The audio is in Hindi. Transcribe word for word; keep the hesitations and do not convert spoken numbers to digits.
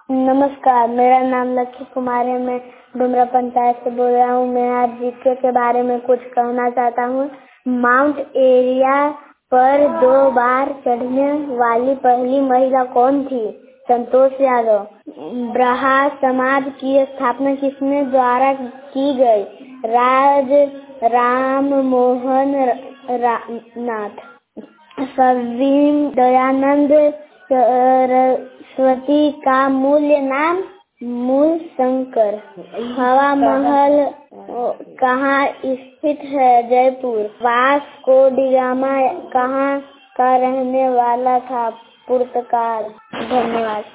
नमस्कार, मेरा नाम लक्ष्मी कुमार है। मैं डुमरा पंचायत से बोल रहा हूँ। मैं आज जीके के बारे में कुछ कहना चाहता हूँ। माउंट एरिया पर दो बार चढ़ने वाली पहली महिला कौन थी? संतोष यादव। ब्रहा समाज की स्थापना किसने द्वारा की गई? राज राम मोहन रा, नाथ। सवीन दयानंद सरस्वती का मूल्य नाम? मूल शंकर। हवा महल कहाँ स्थित है? जयपुर। वास्को डी गामा कहाँ का रहने वाला था? पुर्तगाल। धन्यवाद।